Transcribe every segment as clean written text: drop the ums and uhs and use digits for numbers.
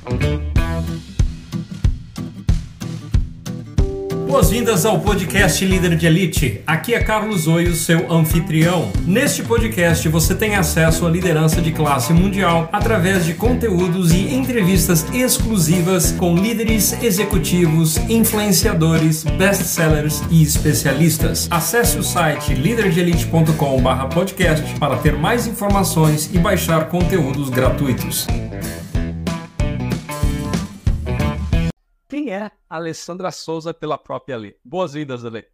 Boas-vindas ao podcast Líder de Elite. Aqui é Carlos Oio, seu anfitrião. Neste podcast você tem acesso à liderança de classe mundial através de conteúdos e entrevistas exclusivas com líderes executivos, influenciadores, best-sellers e especialistas. Acesse o site liderdeelite.com/podcast para ter mais informações e baixar conteúdos gratuitos. Quem é Alessandra Souza pela própria Lê? Boas-vindas, Lê.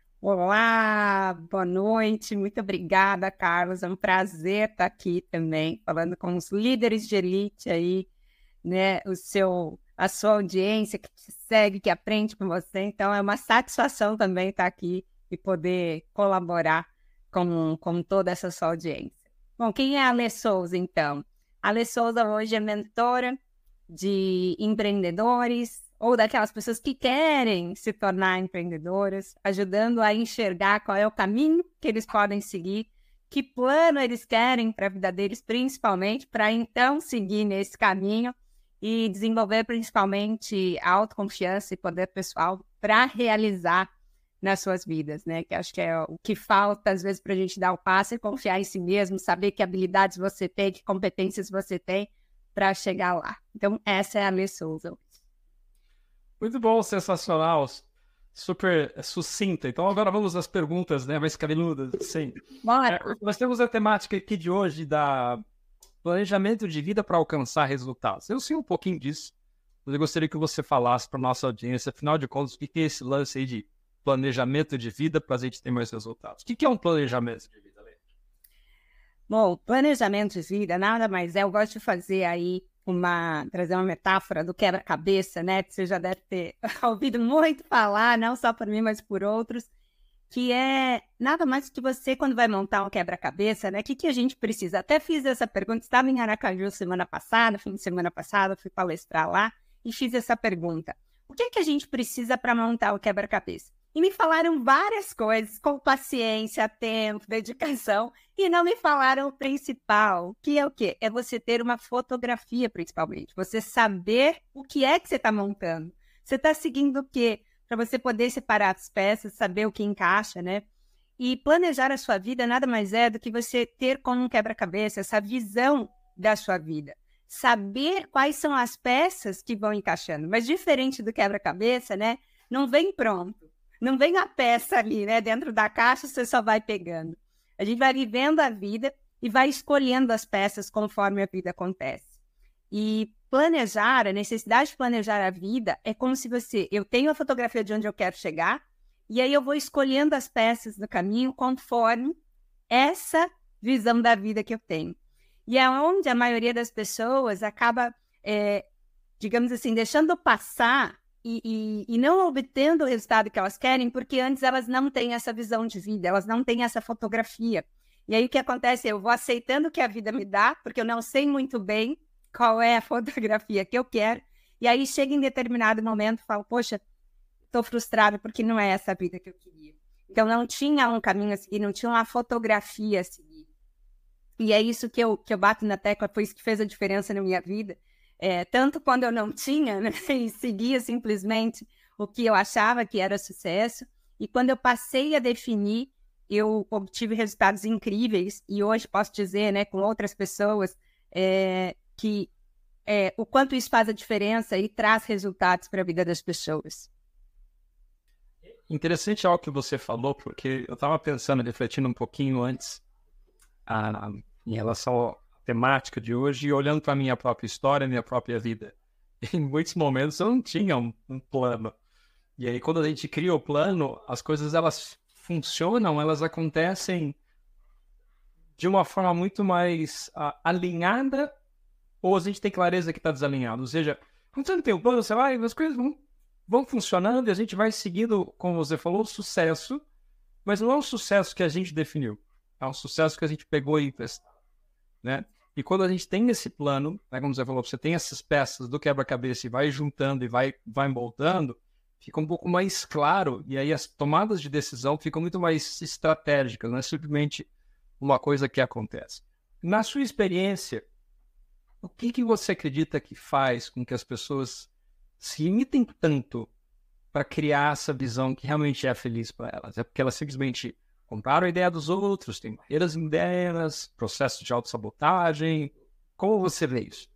Olá, boa noite, muito obrigada, Carlos, é um prazer estar aqui também, falando com os líderes de elite aí, né, a sua audiência que te segue, que aprende com você, então é uma satisfação também estar aqui e poder colaborar com toda essa sua audiência. Bom, quem é a Alê Souza, então? A Alê Souza hoje é mentora de empreendedores, ou daquelas pessoas que querem se tornar empreendedoras, ajudando a enxergar qual é o caminho que eles podem seguir, que plano eles querem para a vida deles, principalmente, para então seguir nesse caminho e desenvolver principalmente a autoconfiança e poder pessoal para realizar nas suas vidas, né? Que acho que é o que falta, às vezes, para a gente dar o passo e confiar em si mesmo, saber que habilidades você tem, que competências você tem para chegar lá. Então, essa é a Alê Souza. Muito bom, sensacional, super sucinta. Então agora vamos às perguntas, né, mais cabeludas. Sim. Nós temos a temática aqui de hoje da planejamento de vida para alcançar resultados. Eu sei um pouquinho disso, mas eu gostaria que você falasse para a nossa audiência, afinal de contas, o que é esse lance aí de planejamento de vida para a gente ter mais resultados? O que é um planejamento de vida, Lê? Bom, planejamento de vida nada mais é, eu gosto de fazer aí trazer uma metáfora do quebra-cabeça, né? Que você já deve ter ouvido muito falar, não só por mim, mas por outros, que é nada mais que você, quando vai montar um quebra-cabeça, né? O que a gente precisa? Até fiz essa pergunta, estava em Aracaju semana passada, fim de semana passada, fui palestrar lá e fiz essa pergunta. O que a gente precisa para montar o quebra-cabeça? E me falaram várias coisas, com paciência, tempo, dedicação, e não me falaram o principal, que é o quê? É você ter uma fotografia, principalmente. Você saber o que é que você está montando. Você está seguindo o quê? Para você poder separar as peças, saber o que encaixa, né? E planejar a sua vida nada mais é do que você ter como um quebra-cabeça essa visão da sua vida. Saber quais são as peças que vão encaixando. Mas diferente do quebra-cabeça, né? Não vem pronto. Não vem a peça ali, né? Dentro da caixa, você só vai pegando. A gente vai vivendo a vida e vai escolhendo as peças conforme a vida acontece. E planejar, a necessidade de planejar a vida é como se eu tenho a fotografia de onde eu quero chegar e aí eu vou escolhendo as peças do caminho conforme essa visão da vida que eu tenho. E é onde a maioria das pessoas acaba, digamos assim, deixando passar e não obtendo o resultado que elas querem, porque antes elas não têm essa visão de vida, elas não têm essa fotografia. E aí o que acontece? Eu vou aceitando o que a vida me dá, porque eu não sei muito bem qual é a fotografia que eu quero, e aí chega em determinado momento e falo, poxa, estou frustrada porque não é essa a vida que eu queria. Então não tinha um caminho a seguir, não tinha uma fotografia a seguir. E é isso que eu bato na tecla, foi isso que fez a diferença na minha vida. Tanto quando eu não tinha, né, e seguia simplesmente o que eu achava que era sucesso, e quando eu passei a definir, eu obtive resultados incríveis, e hoje posso dizer, né, com outras pessoas, que o quanto isso faz a diferença e traz resultados para a vida das pessoas. Interessante algo que você falou, porque eu estava pensando, refletindo um pouquinho antes em relação à temática de hoje e olhando para a minha própria história, minha própria vida. Em muitos momentos eu não tinha um plano. E aí quando a gente cria o plano, as coisas elas funcionam, elas acontecem de uma forma muito mais alinhada, ou a gente tem clareza que está desalinhado. Ou seja, quando você não tem um plano, você vai, as coisas vão funcionando e a gente vai seguindo, como você falou, o sucesso, mas não é um sucesso que a gente definiu. É um sucesso que a gente pegou e emprestou, né? E quando a gente tem esse plano, né, como você falou, você tem essas peças do quebra-cabeça e vai juntando e vai moldando, fica um pouco mais claro, e aí as tomadas de decisão ficam muito mais estratégicas, não é simplesmente uma coisa que acontece. Na sua experiência, O que você acredita que faz com que as pessoas se limitem tanto para criar essa visão que realmente é feliz para elas? É porque elas simplesmente compraram a ideia dos outros, têm barreiras internas, processo de autossabotagem. Como você vê isso?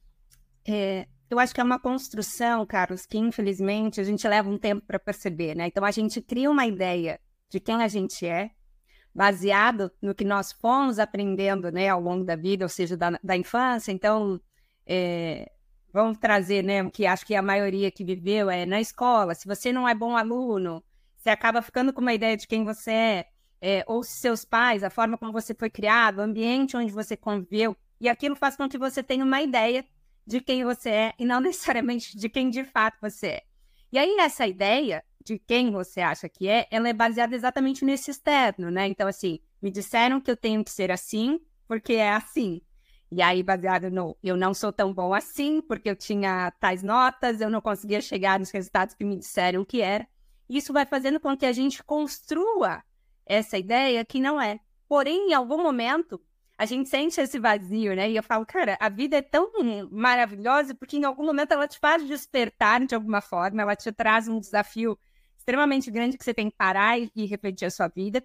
Eu acho que é uma construção, Carlos, que infelizmente a gente leva um tempo para perceber, né? Então a gente cria uma ideia de quem a gente é, baseado no que nós fomos aprendendo, né, ao longo da vida, ou seja, da infância. Então, vamos trazer, né, o que acho que a maioria que viveu na escola. Se você não é bom aluno, você acaba ficando com uma ideia de quem você ou seus pais, a forma como você foi criado, o ambiente onde você conviveu, e aquilo faz com que você tenha uma ideia de quem você é e não necessariamente de quem de fato você é. E aí essa ideia de quem você acha que ela é baseada exatamente nesse externo, né? Então, assim, me disseram que eu tenho que ser assim, porque é assim. E aí, baseado no eu não sou tão bom assim, porque eu tinha tais notas, eu não conseguia chegar nos resultados que me disseram que era. Isso vai fazendo com que a gente construa essa ideia que não é. Porém, em algum momento, a gente sente esse vazio, né? E eu falo, cara, a vida é tão maravilhosa porque em algum momento ela te faz despertar de alguma forma, ela te traz um desafio extremamente grande que você tem que parar e refletir a sua vida.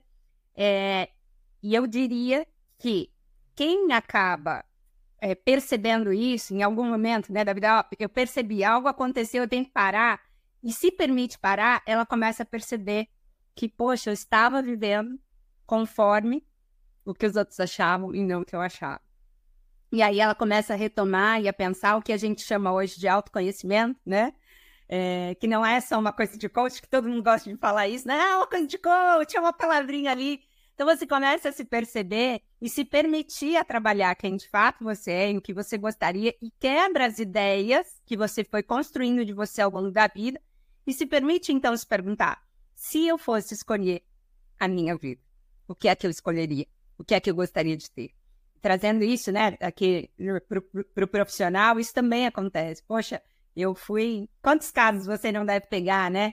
E eu diria que quem acaba percebendo isso em algum momento, né, da vida, eu percebi, algo aconteceu, eu tenho que parar, e se permite parar, ela começa a perceber que, poxa, eu estava vivendo conforme o que os outros achavam e não o que eu achava. E aí ela começa a retomar e a pensar o que a gente chama hoje de autoconhecimento, né? Que não é só uma coisa de coach, que todo mundo gosta de falar isso, né? Uma coisa de coach, é uma palavrinha ali. Então você começa a se perceber e se permitir a trabalhar quem de fato você é e o que você gostaria e quebra as ideias que você foi construindo de você ao longo da vida e se permite então se perguntar, se eu fosse escolher a minha vida, o que é que eu escolheria? O que é que eu gostaria de ter? Trazendo isso, né, aqui para o profissional, isso também acontece. Poxa, eu fui... Quantos casos você não deve pegar, né,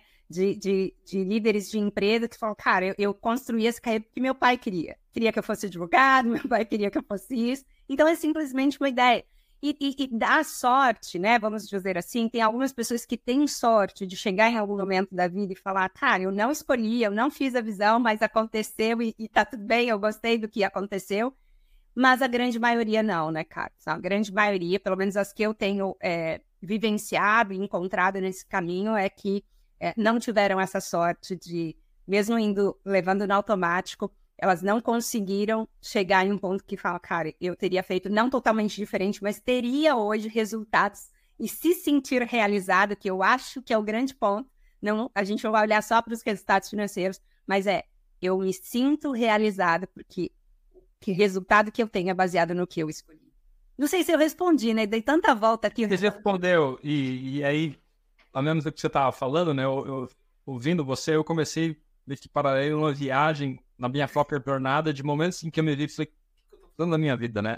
de líderes de empresa que falam, cara, eu construí essa carreira porque meu pai queria. Queria que eu fosse advogado, meu pai queria que eu fosse isso. Então, é simplesmente uma ideia. E dá sorte, né, vamos dizer assim, tem algumas pessoas que têm sorte de chegar em algum momento da vida e falar, cara, eu não escolhi, eu não fiz a visão, mas aconteceu e tá tudo bem, eu gostei do que aconteceu. Mas a grande maioria não, né, Carlos? A grande maioria, pelo menos as que eu tenho vivenciado e encontrado nesse caminho, é que não tiveram essa sorte de, mesmo levando no automático, elas não conseguiram chegar em um ponto que fala, cara, eu teria feito não totalmente diferente, mas teria hoje resultados e se sentir realizado, que eu acho que é o grande ponto. Não, a gente não vai olhar só para os resultados financeiros, mas eu me sinto realizada porque que resultado que eu tenho é baseado no que eu escolhi. Não sei se eu respondi, né? Dei tanta volta aqui. Você respondeu, e aí, ao menos do que você estava falando, né? Eu ouvindo você, eu comecei nesse paralelo uma viagem na minha própria jornada de momentos em que eu me vi e falei, o que eu estou fazendo na minha vida, né?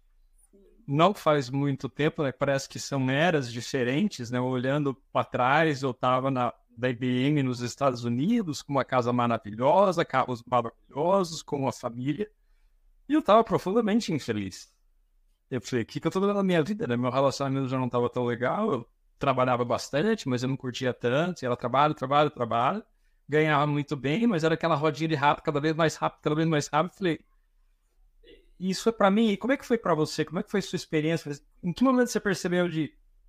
Não faz muito tempo, né? Parece que são eras diferentes, né? Olhando para trás, eu estava na IBM nos Estados Unidos, com uma casa maravilhosa, carros maravilhosos, com uma família, e eu estava profundamente infeliz. Eu falei, o que eu estou fazendo na minha vida, né? Meu relacionamento já não estava tão legal, eu trabalhava bastante, mas eu não curtia tanto, e era trabalho, ganhava muito bem, mas era aquela rodinha de rato, cada vez mais rápido, falei, isso foi pra mim, e como é que foi pra você? Como é que foi a sua experiência? Em que momento você percebeu de...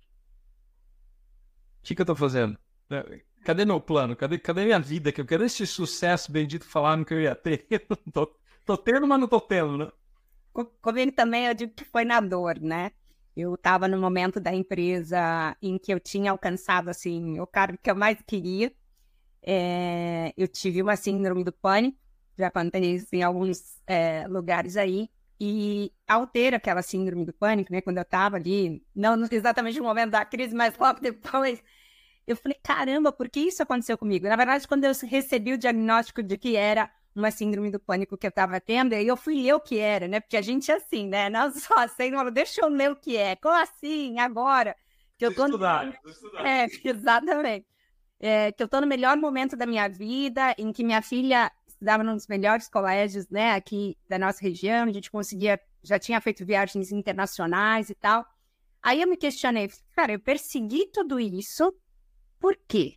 O que eu tô fazendo? Cadê meu plano? Cadê minha vida? Que eu quero esse sucesso bendito falando que eu ia ter. Tô tendo, mas não tô tendo, né? Comigo também, eu digo que foi na dor, né? Eu estava no momento da empresa em que eu tinha alcançado, assim, o cargo que eu mais queria. Eu tive uma síndrome do pânico, já contei isso em alguns lugares aí. E ao ter aquela síndrome do pânico, né, quando eu estava ali, não exatamente no momento da crise, mas logo depois, eu falei, caramba, por que isso aconteceu comigo? Na verdade, quando eu recebi o diagnóstico de que era uma síndrome do pânico que eu estava tendo, aí eu fui ler o que era, né? Porque a gente é assim, né? Não só assim, deixa eu ler o que é. Como assim? Agora? Que eu tô estudar. Exatamente. Que eu tô no melhor momento da minha vida, em que minha filha estudava num dos melhores colégios, né, aqui da nossa região, a gente conseguia já tinha feito viagens internacionais e tal. Aí eu me questionei, cara, eu persegui tudo isso, por quê?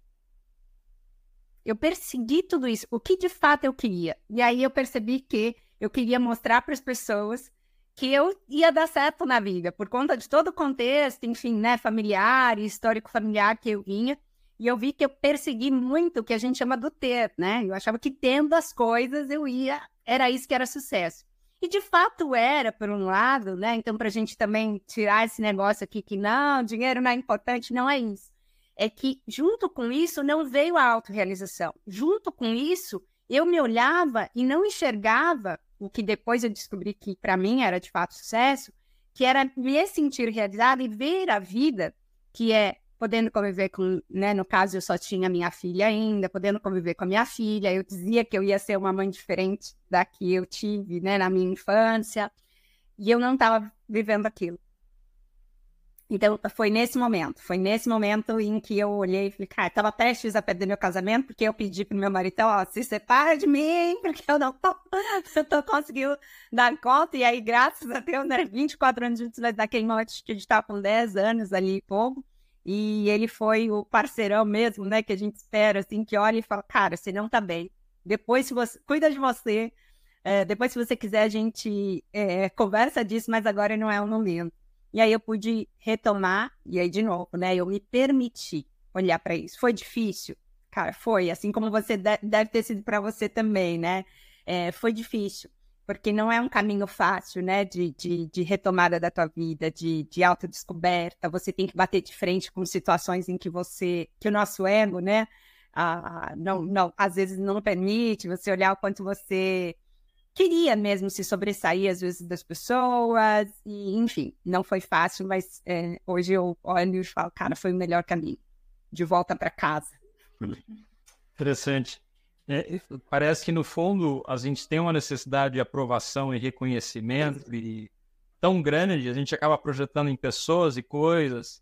Eu persegui tudo isso, o que de fato eu queria? E aí eu percebi que eu queria mostrar para as pessoas que eu ia dar certo na vida, por conta de todo o contexto, enfim, né, familiar, histórico familiar que eu vinha. E eu vi que eu persegui muito o que a gente chama do ter, né? Eu achava que tendo as coisas era isso que era sucesso. E de fato era, por um lado, né? Então, para a gente também tirar esse negócio aqui que não, dinheiro não é importante, não é isso. É que junto com isso não veio a autorrealização. Junto com isso, eu me olhava e não enxergava o que depois eu descobri que para mim era de fato sucesso, que era me sentir realizada e ver a vida, que é podendo conviver com, né, no caso eu só tinha minha filha ainda, podendo conviver com a minha filha, eu dizia que eu ia ser uma mãe diferente da que eu tive, né, na minha infância, e eu não estava vivendo aquilo. Então, foi nesse momento em que eu olhei e falei, cara, estava prestes a perder meu casamento, porque eu pedi pro meu marido, ó, se separa de mim, porque eu não tô conseguindo dar conta, e aí, graças a Deus, né, 24 anos juntos, daquele momento que a gente estava com 10 anos ali e pouco, e ele foi o parceirão mesmo, né, que a gente espera, assim, que olha e fala, cara, você não tá bem, depois se você cuida de você, depois se você quiser a gente conversa disso, mas agora não é o momento. E aí eu pude retomar, e aí de novo, né, eu me permiti olhar para isso. Foi difícil? Cara, foi, assim como você deve ter sido para você também, né, foi difícil. Porque não é um caminho fácil, né, de retomada da tua vida, de autodescoberta. Você tem que bater de frente com situações em que que o nosso ego, né, não, às vezes não permite você olhar o quanto você queria mesmo se sobressair, às vezes, das pessoas. E, enfim, não foi fácil, mas hoje eu olho e falo, cara, foi o melhor caminho. De volta para casa. Interessante. Parece que, no fundo, a gente tem uma necessidade de aprovação e reconhecimento e tão grande, a gente acaba projetando em pessoas e coisas.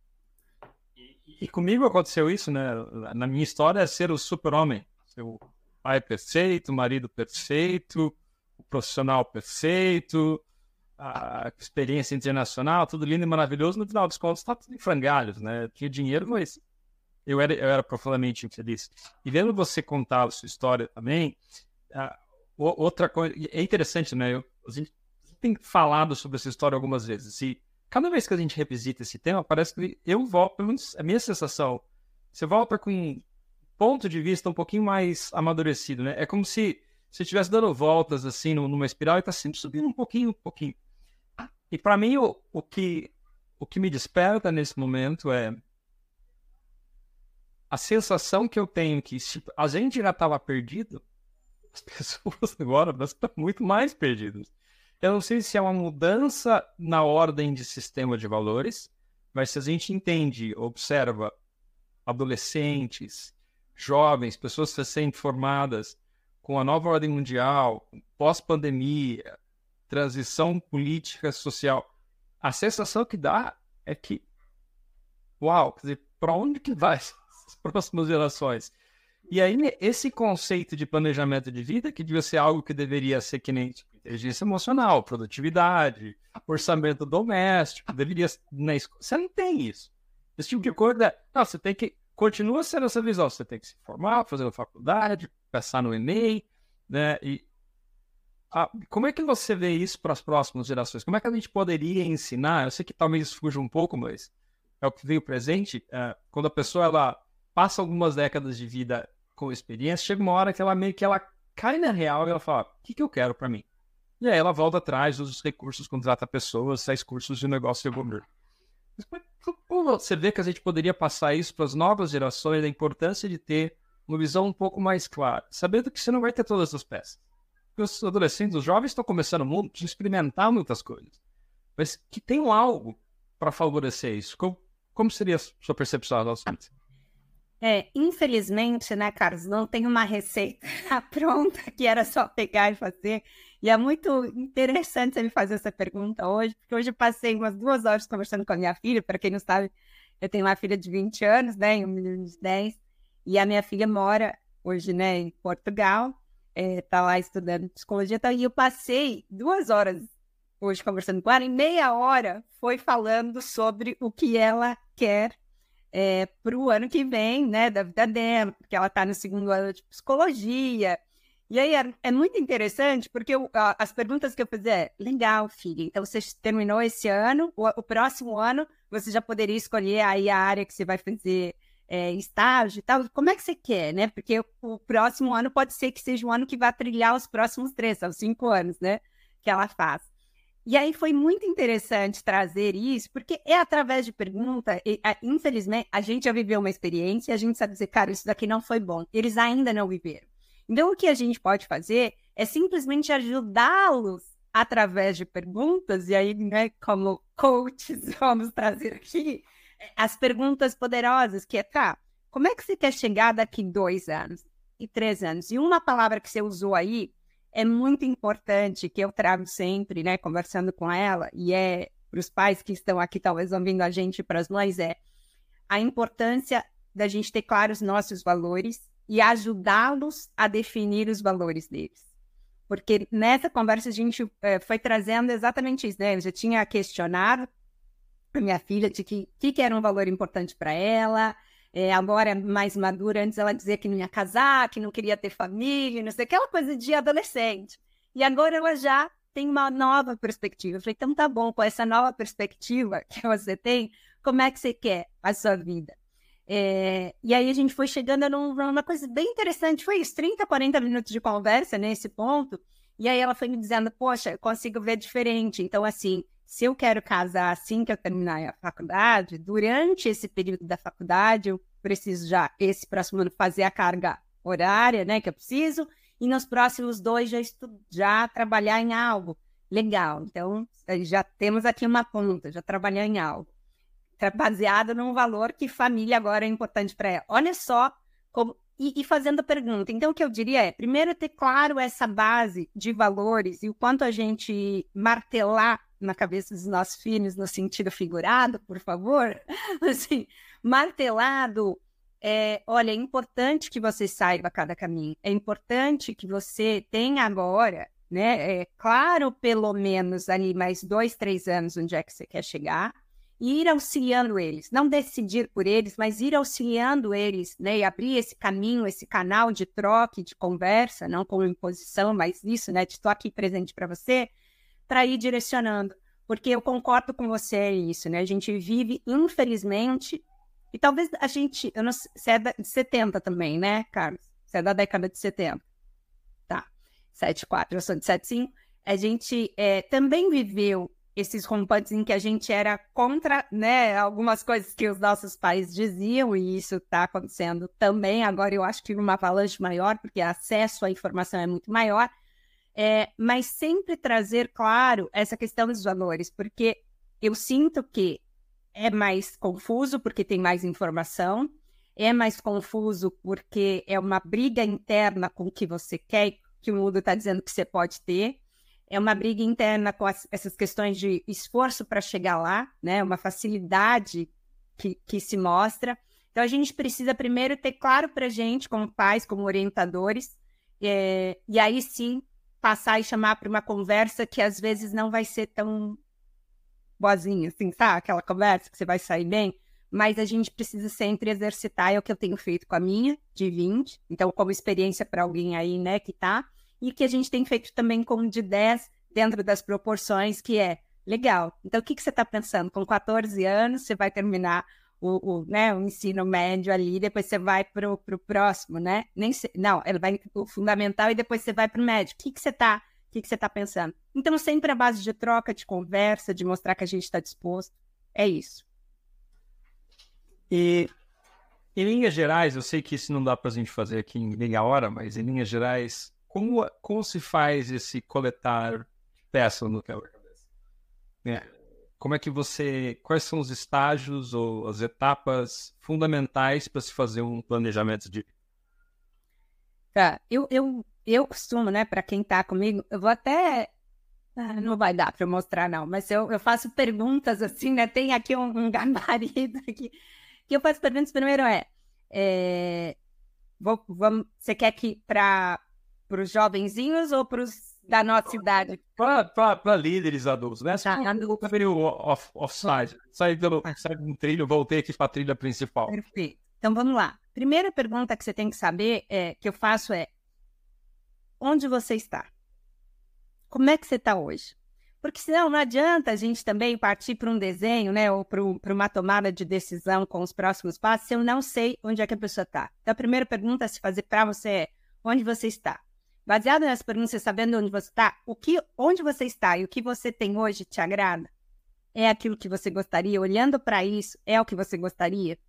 E comigo aconteceu isso, né? Na minha história é ser o super-homem. Ser o pai perfeito, o marido perfeito, o profissional perfeito, a experiência internacional, tudo lindo e maravilhoso. No final dos contos, tá tudo em frangalhos, né? Eu tinha dinheiro, mas eu era profundamente infeliz. E vendo você contar a sua história também, outra coisa... É interessante, né? A gente tem falado sobre essa história algumas vezes. E cada vez que a gente revisita esse tema, parece que eu volto, pelo menos a minha sensação, você volta com um ponto de vista um pouquinho mais amadurecido, né? É como se você estivesse dando voltas, assim, numa espiral e tá sempre subindo um pouquinho. E para mim, o que me desperta nesse momento é a sensação que eu tenho que se a gente já estava perdido, as pessoas agora estão muito mais perdidas. Eu não sei se é uma mudança na ordem de sistema de valores, mas se a gente entende, observa adolescentes, jovens, pessoas recém-formadas, com a nova ordem mundial, pós-pandemia, transição política, social, a sensação que dá é que, uau, quer dizer, para onde que vai as próximas gerações? E aí, esse conceito de planejamento de vida, que devia ser algo que deveria ser que nem inteligência emocional, produtividade, orçamento doméstico, deveria... Você não tem isso. Esse tipo de coisa, não, você tem que... Continua sendo essa visão, você tem que se formar, fazer uma faculdade, passar no Enem, né? E como é que você vê isso para as próximas gerações? Como é que a gente poderia ensinar? Eu sei que talvez fuja um pouco, mas é o que veio presente. Quando a pessoa ela passa algumas décadas de vida com experiência, chega uma hora que ela meio que ela cai na real e ela fala, o que eu quero para mim? E aí ela volta atrás, usa os recursos, contrata pessoas, faz cursos de negócio e governo. Como você vê que a gente poderia passar isso para as novas gerações, a importância de ter uma visão um pouco mais clara, sabendo que você não vai ter todas as peças. Porque os adolescentes, os jovens estão começando o mundo, precisam experimentar muitas coisas, mas que tenham algo para favorecer isso. Como seria a sua percepção do assunto? Infelizmente, né, Carlos, não tem uma receita pronta que era só pegar e fazer. E é muito interessante você me fazer essa pergunta hoje, porque hoje eu passei umas 2 horas conversando com a minha filha. Para quem não sabe, eu tenho uma filha de 20 anos, né, e um menino de 10, e a minha filha mora hoje, né, em Portugal, tá lá estudando psicologia, e eu passei 2 horas hoje conversando com ela, em meia hora foi falando sobre o que ela quer para o ano que vem, né, da vida dela, porque ela está no 2º ano de psicologia. E aí é muito interessante, porque as perguntas que eu fiz legal, filha, então você terminou esse ano, o próximo ano você já poderia escolher aí a área que você vai fazer estágio e tal, como é que você quer, né? Porque o próximo ano pode ser que seja um ano que vai trilhar os próximos 3, são 5 anos, né, que ela faz. E aí foi muito interessante trazer isso, porque é através de pergunta, infelizmente, a gente já viveu uma experiência e a gente sabe dizer, cara, isso daqui não foi bom, eles ainda não viveram. Então, o que a gente pode fazer é simplesmente ajudá-los através de perguntas, e aí, né, como coaches, vamos trazer aqui as perguntas poderosas, que tá, como é que você quer chegar daqui 2 anos e 3 anos? E uma palavra que você usou aí é muito importante, que eu trago sempre, né, conversando com ela, e para os pais que estão aqui, talvez ouvindo a gente, para as mães, a importância da gente ter claros nossos valores e ajudá-los a definir os valores deles. Porque nessa conversa a gente foi trazendo exatamente isso, né? Eu já tinha questionado a minha filha de que era um valor importante para ela. Agora, mais madura, antes ela dizia que não ia casar, que não queria ter família, não sei, aquela coisa de adolescente. E agora ela já tem uma nova perspectiva. Eu falei, então tá bom, com essa nova perspectiva que você tem, como é que você quer a sua vida? E aí a gente foi chegando numa coisa bem interessante, foi isso, 30, 40 minutos de conversa nesse ponto, e aí ela foi me dizendo, poxa, eu consigo ver diferente, então assim, se eu quero casar assim que eu terminar a faculdade, durante esse período da faculdade, eu preciso já, esse próximo ano, fazer a carga horária, né, que eu preciso, e nos próximos 2 já trabalhar em algo. Legal, então já temos aqui uma ponta, já trabalhar em algo. Baseado num valor que família agora é importante para ela. Olha só, e fazendo a pergunta. Então, o que eu diria primeiro, ter claro essa base de valores e o quanto a gente martelar na cabeça dos nossos filhos, no sentido figurado, por favor, assim, martelado, olha, é importante que você saiba cada caminho, é importante que você tenha agora, né, claro, pelo menos ali mais 2, 3 anos onde é que você quer chegar, e ir auxiliando eles, não decidir por eles, mas ir auxiliando eles, né, e abrir esse caminho, esse canal de troca, de conversa, não como imposição, mas isso, né, de estou aqui presente para você, para ir direcionando, porque eu concordo com você nisso, né, a gente vive, infelizmente, e talvez a gente, eu não sei, você é de 70 também, né, Carlos? Você é da década de 70, tá, 74, eu sou de 75, a gente também viveu esses rompantes em que a gente era contra, né, algumas coisas que os nossos pais diziam, e isso está acontecendo também. Agora eu acho que uma avalanche maior, porque o acesso à informação é muito maior, mas sempre trazer, claro, essa questão dos valores, porque eu sinto que é mais confuso porque tem mais informação, é mais confuso porque é uma briga interna com o que você quer, que o mundo está dizendo que você pode ter, é uma briga interna com essas questões de esforço para chegar lá, né? Uma facilidade que se mostra. Então, a gente precisa primeiro ter claro para a gente, como pais, como orientadores, e aí sim passar e chamar para uma conversa que às vezes não vai ser tão boazinha, assim, tá? Aquela conversa que você vai sair bem, mas a gente precisa sempre exercitar, é o que eu tenho feito com a minha, de 20, então como experiência para alguém aí, né, que tá, e que a gente tem feito também com de 10, dentro das proporções, que é legal. Então, o que você está pensando? Com 14 anos, você vai terminar o ensino médio ali, depois você vai para o próximo, né? Não, ele vai o fundamental e depois você vai para o médio. O que você está pensando? Então, sempre a base de troca, de conversa, de mostrar que a gente está disposto. É isso. E, em linhas gerais, eu sei que isso não dá para a gente fazer aqui em meia hora, mas em linhas gerais, como se faz esse coletar peças no quebra-cabeça? Como é que quais são os estágios ou as etapas fundamentais para se fazer um planejamento de... Tá, eu costumo, né, para quem tá comigo, eu vou até... não vai dar para eu mostrar, não, mas eu faço perguntas assim, né, tem aqui um gabarito aqui, que eu faço perguntas. Primeiro você quer que para os jovenzinhos ou para os da nossa idade. Para líderes adultos, né? Tá, adultos. Offside. Saí do trilho, voltei aqui para a trilha principal. Perfeito. Então, vamos lá. Primeira pergunta que você tem que saber, que eu faço é, onde você está? Como é que você está hoje? Porque senão não adianta a gente também partir para um desenho, né, ou para uma tomada de decisão com os próximos passos, se eu não sei onde é que a pessoa está. Então, a primeira pergunta a se fazer para você é, onde você está? Baseado nessa pergunta, você sabendo onde você está, onde você está e o que você tem hoje te agrada? É aquilo que você gostaria? Olhando para isso, é o que você gostaria?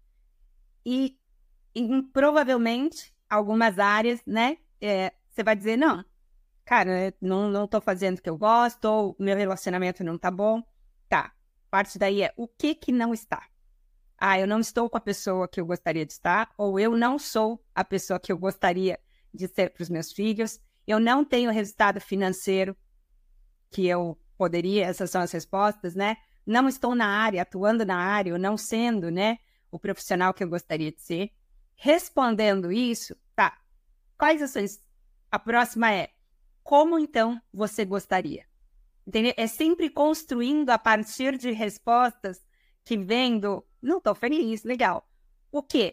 E provavelmente, algumas áreas, né, você vai dizer, não, cara, não tô fazendo o que eu gosto, ou meu relacionamento não tá bom. Tá, parte daí é, o que não está? Eu não estou com a pessoa que eu gostaria de estar, ou eu não sou a pessoa que eu gostaria de ser para os meus filhos, eu não tenho o resultado financeiro que eu poderia, essas são as respostas, né? Não estou na área, atuando na área, ou não sendo, né, o profissional que eu gostaria de ser. Respondendo isso, tá, quais ações? A próxima é, como então você gostaria? Entendeu? É sempre construindo a partir de respostas que vêm do, não estou feliz, legal. O quê?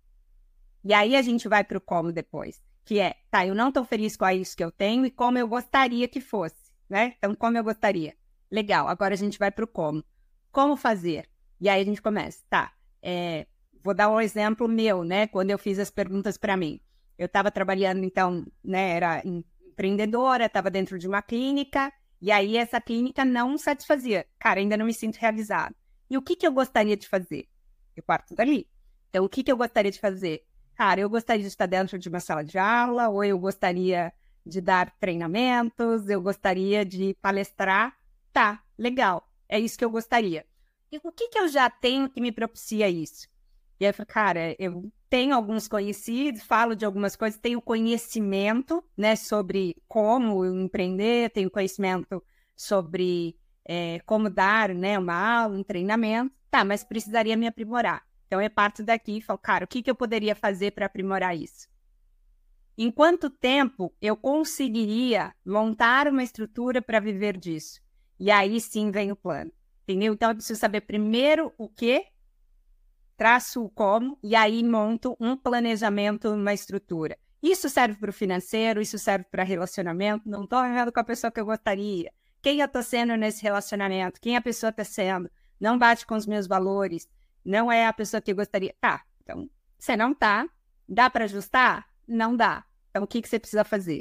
E aí a gente vai para o como depois, que é, tá, eu não estou feliz com isso que eu tenho e como eu gostaria que fosse, né? Então, como eu gostaria? Legal, agora a gente vai para o como. Como fazer? E aí a gente começa, tá, vou dar um exemplo meu, né? Quando eu fiz as perguntas para mim. Eu estava trabalhando, então, né, era empreendedora, estava dentro de uma clínica, e aí essa clínica não satisfazia. Cara, ainda não me sinto realizada. E o que eu gostaria de fazer? Eu parto dali. Então, o que eu gostaria de fazer? Cara, eu gostaria de estar dentro de uma sala de aula, ou eu gostaria de dar treinamentos, eu gostaria de palestrar. Tá, legal, é isso que eu gostaria. E o que eu já tenho que me propicia isso? E aí eu falei, cara, eu tenho alguns conhecidos, falo de algumas coisas, tenho conhecimento, né, sobre como empreender, tenho conhecimento sobre como dar, né, uma aula, um treinamento. Tá, mas precisaria me aprimorar. Então, eu parto daqui e falo, cara, o que eu poderia fazer para aprimorar isso? Em quanto tempo eu conseguiria montar uma estrutura para viver disso? E aí sim vem o plano, entendeu? Então, eu preciso saber primeiro o que, traço o como, e aí monto um planejamento, uma estrutura. Isso serve para o financeiro, isso serve para relacionamento, não estou vivendo com a pessoa que eu gostaria. Quem eu estou sendo nesse relacionamento? Quem a pessoa está sendo? Não bate com os meus valores, não é a pessoa que eu gostaria. Tá, então, você não tá, dá para ajustar? Não dá. Então, o que você precisa fazer?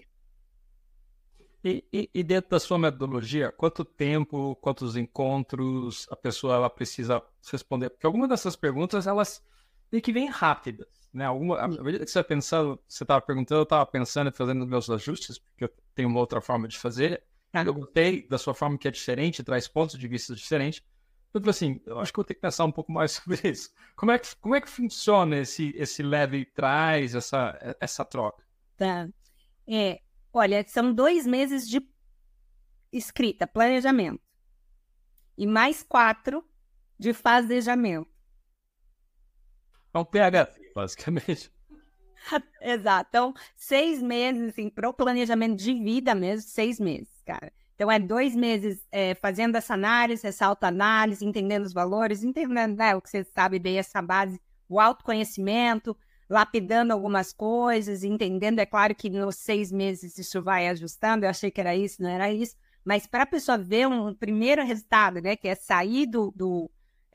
E dentro da sua metodologia, quanto tempo, quantos encontros a pessoa ela precisa responder? Porque algumas dessas perguntas, elas meio que vêm rápidas, né? À medida que você estava perguntando, eu estava pensando e fazendo os meus ajustes, porque eu tenho uma outra forma de fazer. Eu gostei da sua forma que é diferente, traz pontos de vista diferentes. Eu falei assim, eu acho que vou ter que pensar um pouco mais sobre isso. Como é que funciona esse leve trás, essa troca? Tá. Olha, são 2 meses de escrita, planejamento. E mais 4 de fazejamento. É um PhD, basicamente. Exato. Então, 6 meses, assim, para o planejamento de vida mesmo, 6 meses, cara. Então, 2 meses fazendo essa análise, essa autoanálise, entendendo os valores, entendendo, né, o que você sabe bem, essa base, o autoconhecimento, lapidando algumas coisas, entendendo, é claro que nos 6 meses isso vai ajustando, eu achei que era isso, não era isso, mas para a pessoa ver um primeiro resultado, né, que é sair do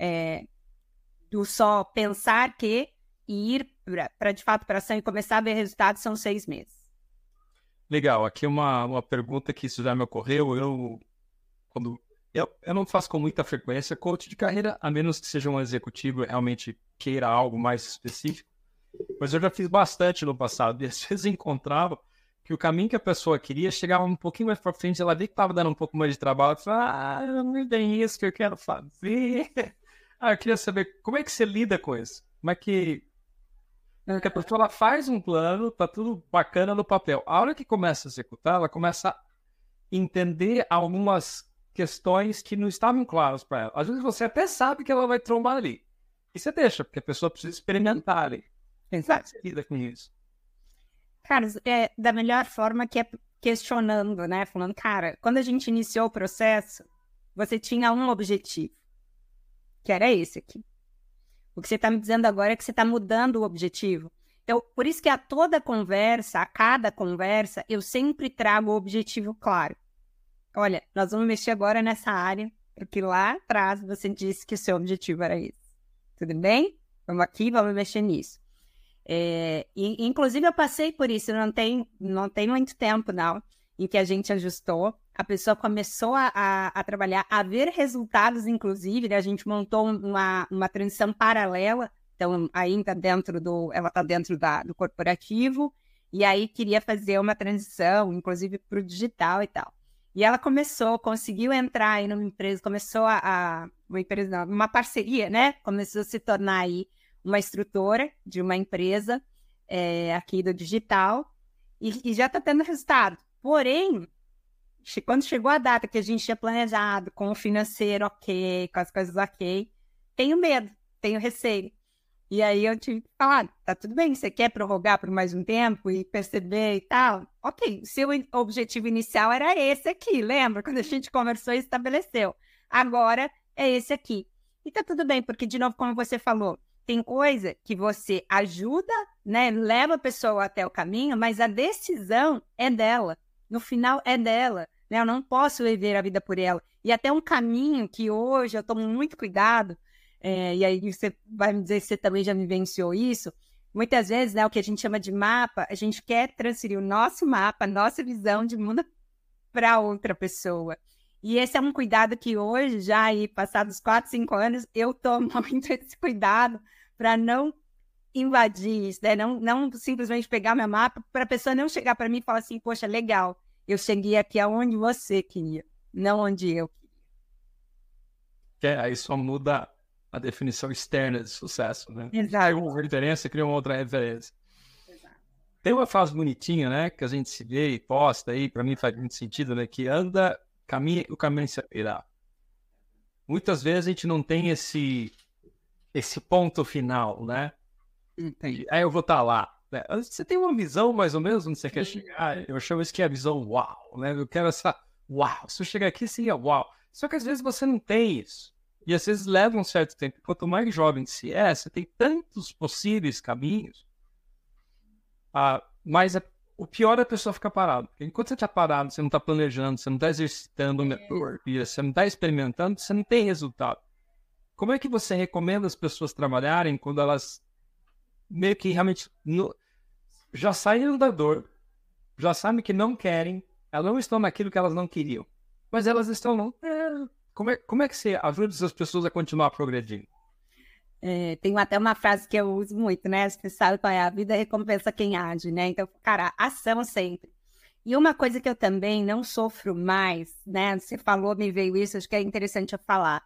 só pensar que e ir para de fato para ação e começar a ver resultados são 6 meses. Legal, aqui uma pergunta que isso já me ocorreu, eu não faço com muita frequência coach de carreira, a menos que seja um executivo e realmente queira algo mais específico. Mas eu já fiz bastante no passado, e às vezes encontrava que o caminho que a pessoa queria chegava um pouquinho mais para frente, ela via que estava dando um pouco mais de trabalho, e falava, não é bem isso que eu quero fazer. Eu queria saber, como é que você lida com isso? Como é que a pessoa ela faz um plano, tá tudo bacana no papel. A hora que começa a executar, ela começa a entender algumas questões que não estavam claras para ela. Às vezes você até sabe que ela vai trombar ali. E você deixa, porque a pessoa precisa experimentar ali. Exato. Você lida com isso. Carlos, da melhor forma que questionando, né? Falando, cara, quando a gente iniciou o processo, você tinha um objetivo, que era esse aqui. O que você está me dizendo agora é que você está mudando o objetivo. Então, por isso que a cada conversa, eu sempre trago o objetivo claro. Olha, nós vamos mexer agora nessa área, porque lá atrás você disse que o seu objetivo era esse. Tudo bem? Vamos aqui, vamos mexer nisso. Inclusive, eu passei por isso, não tem muito tempo, não, em que a gente ajustou. A pessoa começou a trabalhar, a ver resultados, inclusive, né? A gente montou uma transição paralela, então ainda ela está dentro do corporativo, e aí queria fazer uma transição, inclusive para o digital e tal. E ela conseguiu entrar aí numa empresa, uma parceria, né? Começou a se tornar aí uma instrutora de uma empresa aqui do digital, e já está tendo resultado. Porém, quando chegou a data que a gente tinha planejado, com o financeiro ok, com as coisas ok, tenho medo, tenho receio. E aí eu tive que falar, tá tudo bem, você quer prorrogar por mais um tempo e perceber e tal? Ok, seu objetivo inicial era esse aqui, lembra? Quando a gente conversou e estabeleceu. Agora é esse aqui. E tá tudo bem, porque, de novo, como você falou, tem coisa que você ajuda, né, leva a pessoa até o caminho, mas a decisão é dela. No final é dela, né? Eu não posso viver a vida por ela. E até um caminho que hoje eu tomo muito cuidado, e aí você vai me dizer se você também já vivenciou isso. Muitas vezes, né, o que a gente chama de mapa, a gente quer transferir o nosso mapa, a nossa visão de mundo para outra pessoa. E esse é um cuidado que hoje, já aí, passados 4, 5 anos, eu tomo muito esse cuidado para não invadir isso, né? Não simplesmente pegar meu mapa, para a pessoa não chegar para mim e falar assim, poxa, legal, eu cheguei aqui aonde você queria, não onde eu queria. Aí só muda a definição externa de sucesso, né? Exato. Uma referência cria uma outra referência. Exato. Tem uma frase bonitinha, né? Que a gente se vê e posta aí, para mim faz muito sentido, né? Que caminha o caminho se irá. Muitas vezes a gente não tem esse ponto final, né? Entendi. Aí eu vou estar lá. Né? Você tem uma visão mais ou menos onde você quer chegar? Eu chamo isso que é a visão uau, né? Eu quero essa uau. Se eu chegar aqui, seria uau. Só que às vezes você não tem isso. E às vezes leva um certo tempo. Quanto mais jovem se é, você tem tantos possíveis caminhos, mas o pior é a pessoa ficar parada. Porque enquanto você está parado, você não está planejando, você não está exercitando, você não está experimentando, você não tem resultado. Como é que você recomenda as pessoas trabalharem quando elas meio que realmente já saíram da dor, já sabem que não querem, elas não estão naquilo que elas não queriam, mas elas estão não. Como é que você ajuda essas pessoas a continuar progredindo? Tem até uma frase que eu uso muito, né? Você sabe qual é a vida, recompensa quem age, né? Então, cara, ação sempre. E uma coisa que eu também não sofro mais, né? Você falou, me veio isso, acho que é interessante eu falar.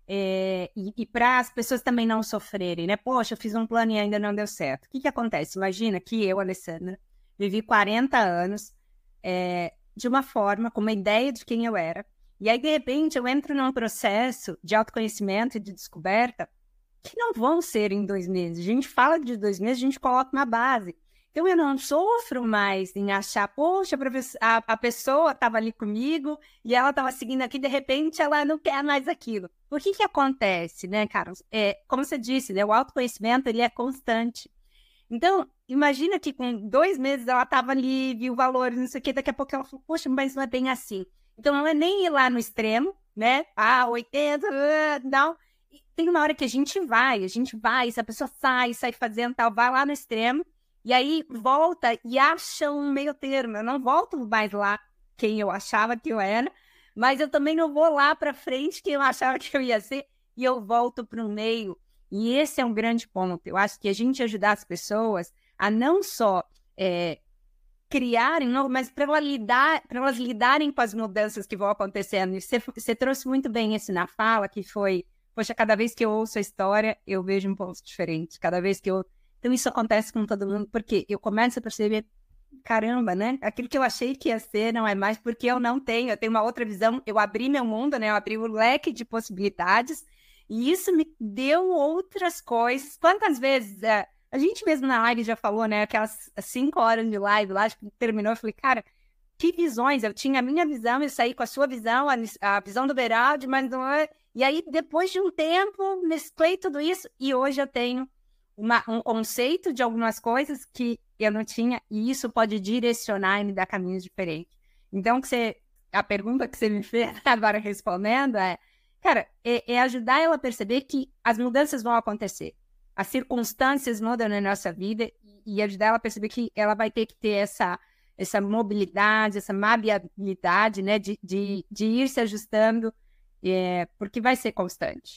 E para as pessoas também não sofrerem, né? Poxa, eu fiz um plano e ainda não deu certo. O que acontece? Imagina que eu, Alessandra, vivi 40 anos de uma forma, com uma ideia de quem eu era, e aí, de repente, eu entro num processo de autoconhecimento e de descoberta que não vão ser em 2 meses. A gente fala de 2 meses, a gente coloca uma base. Então, eu não sofro mais em achar, poxa, a pessoa estava ali comigo e ela estava seguindo aqui, de repente, ela não quer mais aquilo. Por que acontece, né, Carlos? Como você disse, né, o autoconhecimento, ele é constante. Então, imagina que com 2 meses ela estava ali, viu valores, não sei o quê, daqui a pouco ela falou, poxa, mas não é bem assim. Então, não é nem ir lá no extremo, né? 80, não. Tem uma hora que a gente vai, se a pessoa sai fazendo tal, vai lá no extremo, e aí volta e acha um meio termo. Eu não volto mais lá quem eu achava que eu era, mas eu também não vou lá para frente quem eu achava que eu ia ser, e eu volto para o meio. E esse é um grande ponto. Eu acho que a gente ajudar as pessoas a não só criarem, mas para elas lidarem com as mudanças que vão acontecendo. E você trouxe muito bem isso na fala, que foi, poxa, cada vez que eu ouço a história, eu vejo um ponto diferente. Cada vez que eu... Então isso acontece com todo mundo, porque eu começo a perceber, caramba, né? Aquilo que eu achei que ia ser não é mais, porque eu não tenho, eu tenho uma outra visão, eu abri meu mundo, né? Eu abri o leque de possibilidades, e isso me deu outras coisas. Quantas vezes... A gente mesmo na live já falou, né? Aquelas 5 horas de live lá, acho que terminou, eu falei, cara, o que visões, eu tinha a minha visão, eu saí com a sua visão, a visão do Beraldi, mas não é... E aí, depois de um tempo, mesclei tudo isso, e hoje eu tenho um conceito de algumas coisas que eu não tinha, e isso pode direcionar e me dar caminhos diferentes. Então, a pergunta que você me fez agora respondendo cara, é ajudar ela a perceber que as mudanças vão acontecer. As circunstâncias mudam na nossa vida e ajudar ela a perceber que ela vai ter que ter essa mobilidade, essa maleabilidade, né, de ir se ajustando, porque vai ser constante.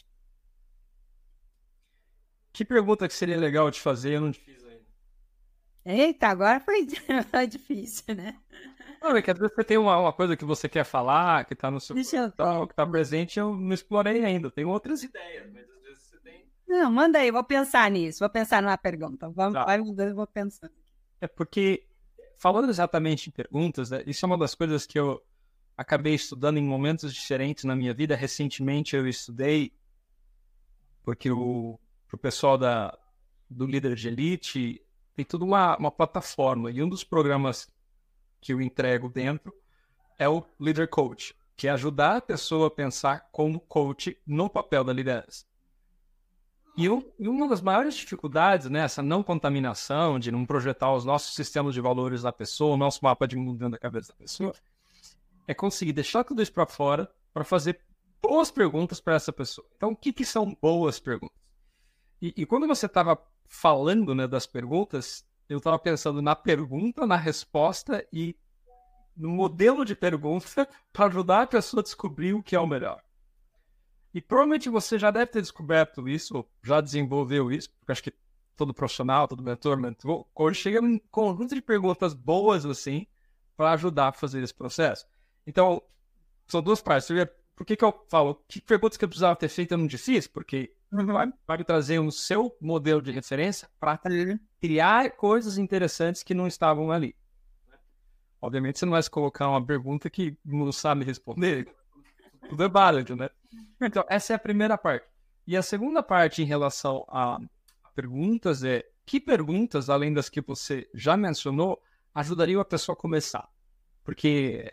Que pergunta que seria legal te fazer, eu não te fiz ainda. Eita, agora foi difícil, né? Não, é que às vezes você tem uma coisa que você quer falar, que tá no seu que tá presente, eu não explorei ainda. Tenho outras ideias, mas às vezes você tem... Não, manda aí, vou pensar nisso, vou pensar numa pergunta. Vai mudando, eu vou pensando. É porque, falando exatamente em perguntas, né, isso é uma das coisas que eu acabei estudando em momentos diferentes na minha vida. Recentemente eu estudei, porque pro pessoal do Líder de Elite tem tudo uma plataforma, e um dos programas que eu entrego dentro é o Leader Coach, que é ajudar a pessoa a pensar como coach no papel da liderança. E uma das maiores dificuldades, né, essa não contaminação, de não projetar os nossos sistemas de valores da pessoa, o nosso mapa de mundo dentro da cabeça da pessoa, é conseguir deixar tudo isso para fora para fazer boas perguntas para essa pessoa. Então, o que são boas perguntas? E quando você estava falando, né, das perguntas, eu estava pensando na pergunta, na resposta e no modelo de pergunta para ajudar a pessoa a descobrir o que é o melhor. E provavelmente você já deve ter descoberto isso, ou já desenvolveu isso, porque acho que todo profissional, todo mentor, coach chega em um conjunto de perguntas boas assim para ajudar a fazer esse processo. Então, são duas partes. Por que eu falo? Que perguntas que eu precisava ter feito eu não disse? Porque vai trazer o seu modelo de referência para criar coisas interessantes que não estavam ali. Obviamente, você não vai se colocar uma pergunta que não sabe responder. Tudo é válido, né? Então, essa é a primeira parte. E a segunda parte em relação a perguntas é: que perguntas, além das que você já mencionou, ajudariam a pessoa a começar? Porque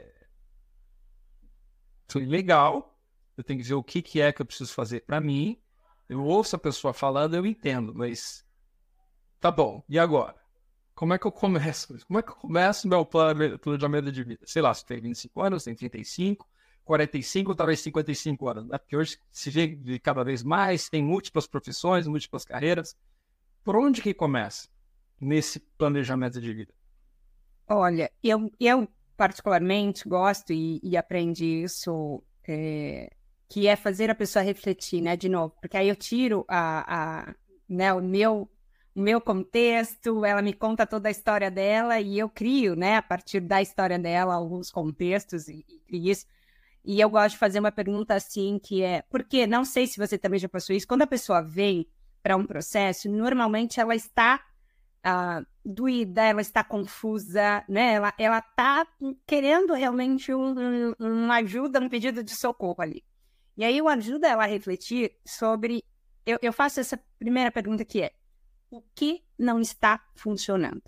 foi legal, eu tenho que ver o que é que eu preciso fazer para mim. Eu ouço a pessoa falando, eu entendo, mas tá bom, e agora? Como é que eu começo? Como é que eu começo meu planejamento de vida? Sei lá, se tem 25 anos, tem 35, 45, talvez 55 anos. Né? Porque hoje se vê cada vez mais, tem múltiplas profissões, múltiplas carreiras. Por onde que começa nesse planejamento de vida? Olha, eu particularmente gosto e aprendi isso, que é fazer a pessoa refletir, né, de novo. Porque aí eu tiro né, o meu contexto, ela me conta toda a história dela e eu crio, né, a partir da história dela, alguns contextos e isso. E eu gosto de fazer uma pergunta assim, que é, porque não sei se você também já passou isso, quando a pessoa vem para um processo, normalmente ela está doída, ela está confusa, né? Ela está querendo realmente uma ajuda, um pedido de socorro ali. E aí eu ajudo ela a refletir sobre, eu faço essa primeira pergunta que é, o que não está funcionando?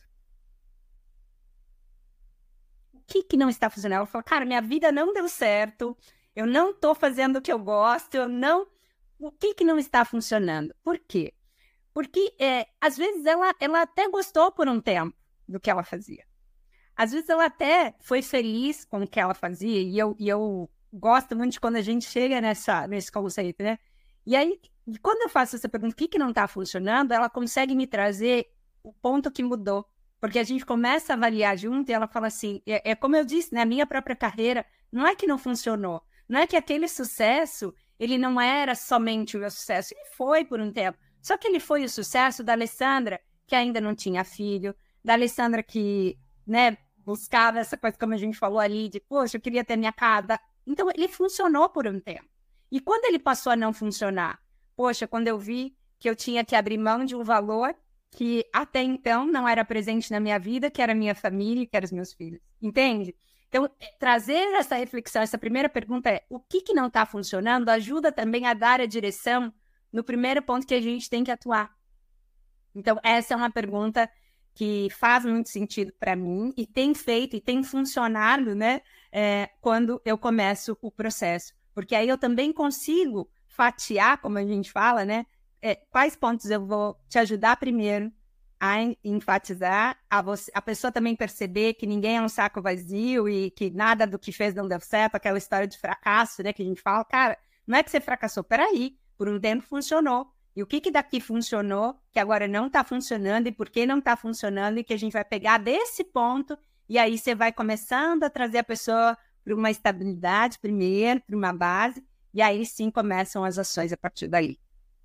O que não está funcionando? Ela fala, cara, minha vida não deu certo, eu não estou fazendo o que eu gosto, o que não está funcionando? Por quê? Porque, às vezes, ela até gostou por um tempo do que ela fazia. Às vezes, ela até foi feliz com o que ela fazia, e eu gosto muito de quando a gente chega nesse conceito, né? E aí, quando eu faço essa pergunta, o que não está funcionando, ela consegue me trazer o ponto que mudou. Porque a gente começa a avaliar junto e ela fala assim, como eu disse, na minha própria carreira, não é que não funcionou, não é que aquele sucesso, ele não era somente o meu sucesso, ele foi por um tempo. Só que ele foi o sucesso da Alessandra, que ainda não tinha filho, da Alessandra que, né, buscava essa coisa, como a gente falou ali, de, poxa, eu queria ter minha casa. Então, ele funcionou por um tempo. E quando ele passou a não funcionar? Poxa, quando eu vi que eu tinha que abrir mão de um valor que até então não era presente na minha vida, que era a minha família, que eram os meus filhos. Entende? Então, trazer essa reflexão, essa primeira pergunta é, o que não está funcionando ajuda também a dar a direção no primeiro ponto que a gente tem que atuar. Então, essa é uma pergunta que faz muito sentido para mim e tem feito e tem funcionado, né, quando eu começo o processo. Porque aí eu também consigo fatiar, como a gente fala, né, quais pontos eu vou te ajudar primeiro a enfatizar, a pessoa também perceber que ninguém é um saco vazio e que nada do que fez não deu certo, aquela história de fracasso, né, que a gente fala, cara, não é que você fracassou, peraí, por um tempo funcionou. E o que daqui funcionou, que agora não está funcionando, e por que não está funcionando, e que a gente vai pegar desse ponto, e aí você vai começando a trazer a pessoa para uma estabilidade primeiro, para uma base, e aí sim começam as ações a partir daí.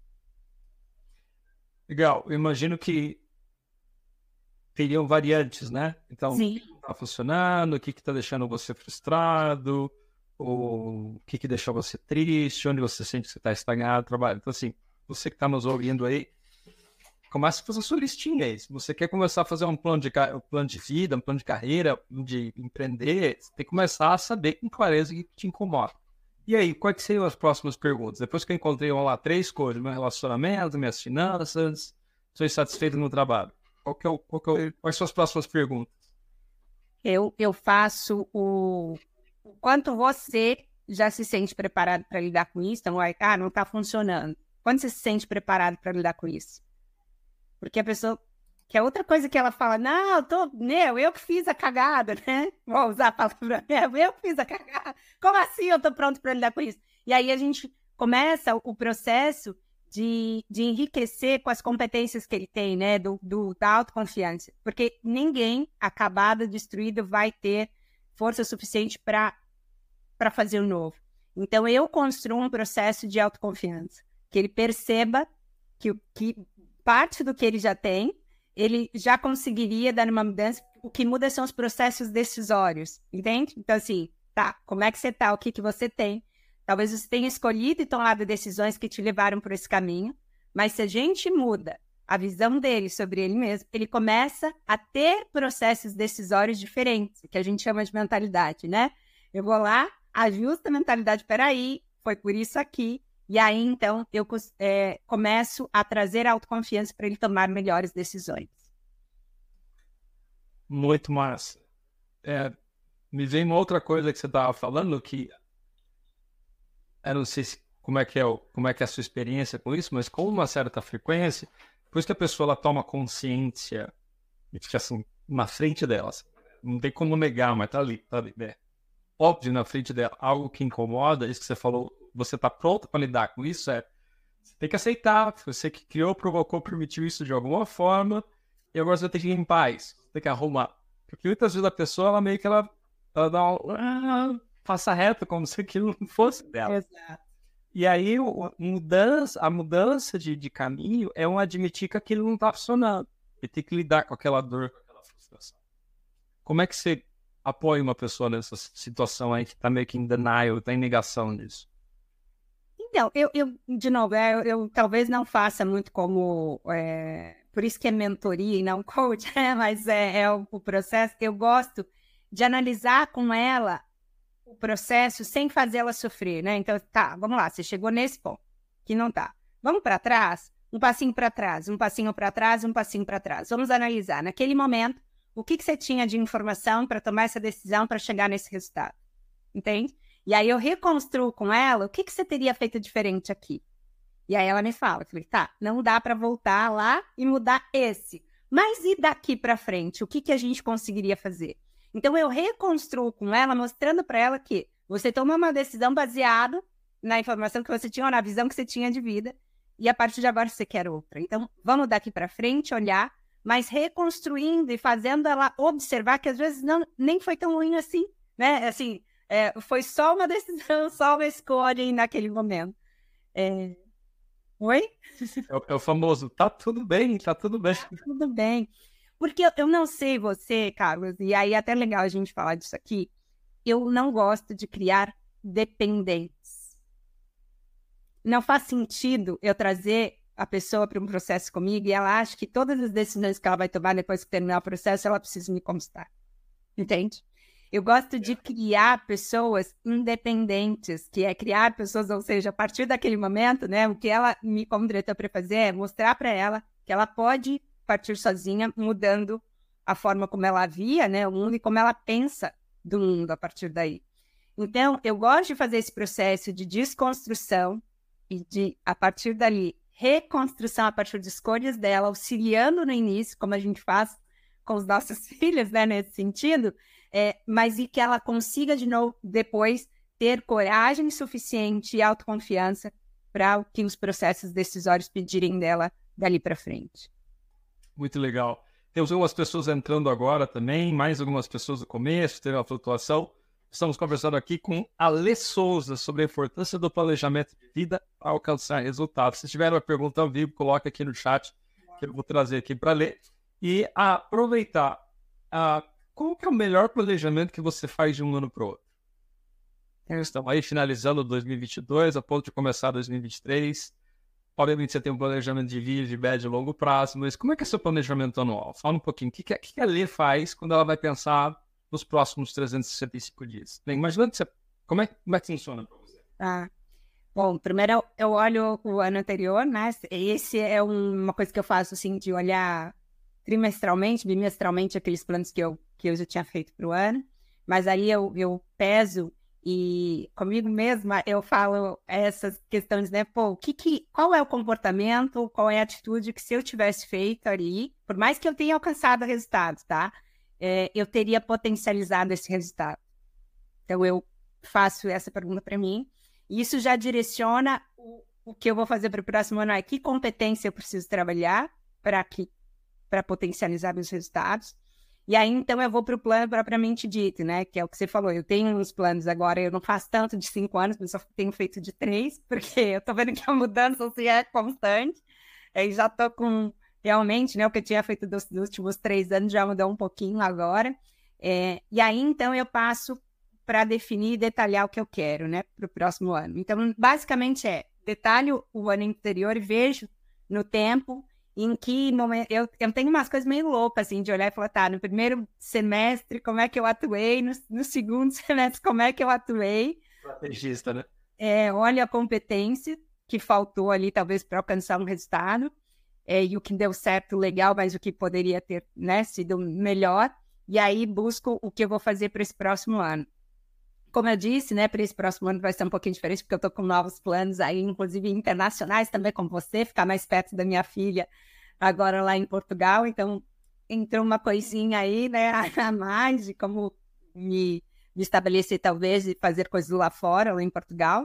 Legal, eu imagino que teriam variantes, né? Então, Sim. o que está funcionando, o que está deixando você frustrado, o que deixou você triste, onde você sente que você está estagnado no trabalho. Então, assim, você que está nos ouvindo aí, comece a fazer a sua listinha aí. Se você quer começar a fazer um plano de vida, um plano de carreira, de empreender, você tem que começar a saber com clareza o que te incomoda. E aí, quais seriam as próximas perguntas? Depois que eu encontrei, vamos lá, 3 coisas: meu relacionamento, minhas finanças, estou insatisfeito no trabalho. Quais são as próximas perguntas? Eu faço o quanto você já se sente preparado para lidar com isso. Então, não está funcionando. Quando você se sente preparado para lidar com isso? Porque a pessoa... Que é outra coisa que ela fala, não, eu que fiz a cagada, né? Vou usar a palavra, eu que fiz a cagada. Como assim eu tô pronto para lidar com isso? E aí a gente começa o processo de enriquecer com as competências que ele tem, né? Da autoconfiança. Porque ninguém acabado, destruído, vai ter força suficiente para fazer o novo. Então, eu construo um processo de autoconfiança. Que ele perceba que parte do que ele já tem, ele já conseguiria dar uma mudança. O que muda são os processos decisórios, entende? Então, assim, tá, como é que você tá? O que você tem? Talvez você tenha escolhido e tomado decisões que te levaram por esse caminho, mas se a gente muda a visão dele sobre ele mesmo, ele começa a ter processos decisórios diferentes, que a gente chama de mentalidade, né? Eu vou lá, ajusto a mentalidade, peraí, foi por isso aqui, e aí, então, eu começo a trazer autoconfiança para ele tomar melhores decisões. Muito massa. Me vem uma outra coisa que você estava falando, que eu não sei como é que é a sua experiência com isso, mas com uma certa frequência, depois que a pessoa ela toma consciência e fica assim, na frente dela, não tem como negar, mas tá ali, né? Óbvio, na frente dela, algo que incomoda, isso que você falou, você tá pronto para lidar com isso, você tem que aceitar, você que criou, provocou, permitiu isso de alguma forma, e agora você vai ter que ir em paz, você tem que arrumar. Porque muitas vezes a pessoa, ela meio que ela dá passa reto, como se aquilo não fosse dela. Exato. E aí, a mudança de caminho é admitir que aquilo não tá funcionando, e ter que lidar com aquela dor, com aquela frustração. Como é que você apoia uma pessoa nessa situação aí que tá meio que em denial, tá em negação disso? Então, de novo, eu talvez não faça muito como... por isso que é mentoria e não coach, mas o processo. Eu gosto de analisar com ela o processo sem fazer ela sofrer, né? Então, tá, vamos lá, você chegou nesse ponto, que não tá. Vamos para trás? Um passinho para trás, um passinho para trás, um passinho para trás. Vamos analisar, naquele momento, o que você tinha de informação para tomar essa decisão para chegar nesse resultado. Entende? E aí eu reconstruo com ela o que você teria feito diferente aqui. E aí ela me fala, eu falei, tá, não dá para voltar lá e mudar esse. Mas e daqui para frente? O que a gente conseguiria fazer? Então eu reconstruo com ela, mostrando para ela que você tomou uma decisão baseada na informação que você tinha ou na visão que você tinha de vida, e a partir de agora você quer outra. Então vamos daqui para frente, olhar, mas reconstruindo e fazendo ela observar que às vezes nem foi tão ruim assim, né? Assim, foi só uma decisão, só uma escolha naquele momento. Oi? É o famoso, tá tudo bem, tá tudo bem. Tá tudo bem. Porque eu não sei você, Carlos, e aí é até legal a gente falar disso aqui, eu não gosto de criar dependentes. Não faz sentido eu trazer a pessoa para um processo comigo e ela acha que todas as decisões que ela vai tomar depois que terminar o processo, ela precisa me constar. Entende? Eu gosto de criar pessoas independentes, que é criar pessoas, ou seja, a partir daquele momento, né, o que ela me como diretora para fazer é mostrar para ela que ela pode partir sozinha, mudando a forma como ela via, né, o mundo e como ela pensa do mundo a partir daí. Então, eu gosto de fazer esse processo de desconstrução e de, a partir dali, reconstrução a partir de escolhas dela, auxiliando no início, como a gente faz com os nossos filhos, né, nesse sentido, mas e que ela consiga, de novo, depois, ter coragem suficiente e autoconfiança para o que os processos decisórios pedirem dela dali para frente. Muito legal. Temos algumas pessoas entrando agora também, mais algumas pessoas no começo, teve uma flutuação. Estamos conversando aqui com Alê Souza sobre a importância do planejamento de vida para alcançar resultados. Se tiver uma pergunta ao vivo, coloque aqui no chat, que eu vou trazer aqui para ler. E aproveitar, qual que é o melhor planejamento que você faz de um ano para o outro? Estamos aí finalizando 2022, a ponto de começar 2023. Obviamente você tem um planejamento de vídeo, de médio e longo prazo, mas como é que é seu planejamento anual? Fala um pouquinho, o que a Lê faz quando ela vai pensar nos próximos 365 dias? Bem, imaginando como é que funciona para você? Bom, primeiro eu olho o ano anterior, né? Esse é uma coisa que eu faço, assim, de olhar trimestralmente, bimestralmente, aqueles planos que eu já tinha feito para o ano, mas aí eu peso e comigo mesma eu falo essas questões, né? Pô, qual é o comportamento, qual é a atitude que se eu tivesse feito ali, por mais que eu tenha alcançado resultados, tá? Eu teria potencializado esse resultado. Então, eu faço essa pergunta para mim, e isso já direciona o que eu vou fazer para o próximo ano, que competência eu preciso trabalhar para potencializar meus resultados. E aí, então, eu vou para o plano propriamente dito, né? Que é o que você falou. Eu tenho uns planos agora, eu não faço tanto de 5 anos, mas só tenho feito de 3, porque eu tô vendo que a mudança assim, é constante. E já tô com, realmente, né? O que eu tinha feito dos últimos 3 anos já mudou um pouquinho agora. E aí, então, eu passo para definir e detalhar o que eu quero, né? Para o próximo ano. Então, basicamente detalho o ano anterior e vejo no tempo em que momento... Eu tenho umas coisas meio loucas, assim, de olhar e falar, tá, no primeiro semestre, como é que eu atuei? No segundo semestre, como é que eu atuei? Estrategista, né? Olha a competência que faltou ali, talvez, para alcançar um resultado. E o que deu certo, legal, mas o que poderia ter, né, sido melhor. E aí, busco o que eu vou fazer para esse próximo ano. Como eu disse, né, para esse próximo ano vai ser um pouquinho diferente, porque eu estou com novos planos aí, inclusive internacionais também, como você, ficar mais perto da minha filha, agora lá em Portugal. Então, entrou uma coisinha aí, né, a mais de como me estabelecer, talvez, e fazer coisas lá fora, lá em Portugal.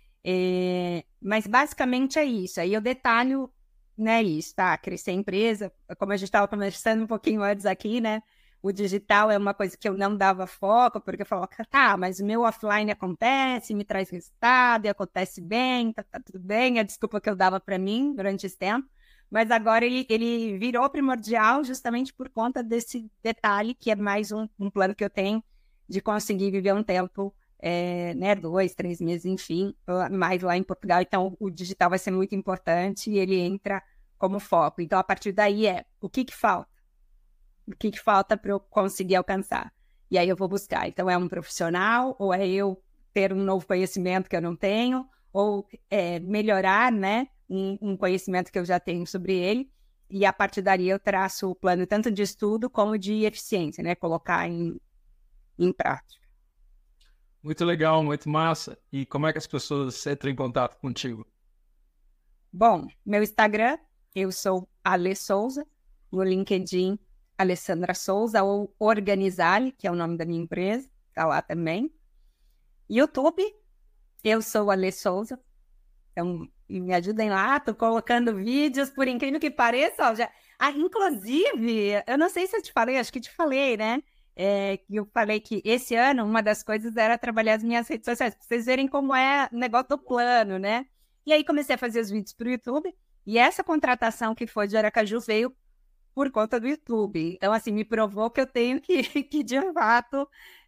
Mas, basicamente, é isso. Aí eu detalho, né, isso, tá? Crescer a empresa, como a gente estava conversando um pouquinho antes aqui, né? O digital é uma coisa que eu não dava foco, porque eu falava, tá, mas o meu offline acontece, me traz resultado, e acontece bem, tá tudo bem, a desculpa que eu dava para mim durante esse tempo, mas agora ele virou primordial justamente por conta desse detalhe, que é mais um plano que eu tenho de conseguir viver um tempo, né, 2, 3 meses, enfim, mais lá em Portugal. Então, o digital vai ser muito importante e ele entra como foco. Então, a partir daí o que falta? O que falta para eu conseguir alcançar? E aí eu vou buscar. Então, é um profissional, ou é eu ter um novo conhecimento que eu não tenho, ou melhorar, né, um conhecimento que eu já tenho sobre ele, e a partir daí eu traço o plano tanto de estudo como de eficiência, né, colocar em prática. Muito legal, muito massa. E como é que as pessoas entram em contato contigo? Bom, meu Instagram, eu sou Alê Souza, no LinkedIn, Alessandra Souza, ou Organizale, que é o nome da minha empresa, tá lá também. YouTube, eu sou Alê Souza, então me ajudem lá, tô colocando vídeos, por incrível que pareça, ó, já... inclusive, eu não sei se eu te falei, acho que te falei, né? Eu falei que esse ano uma das coisas era trabalhar as minhas redes sociais, pra vocês verem como é o negócio do plano, né? E aí comecei a fazer os vídeos pro YouTube, e essa contratação que foi de Aracaju veio por conta do YouTube. Então, assim, me provou que eu tenho que de fato,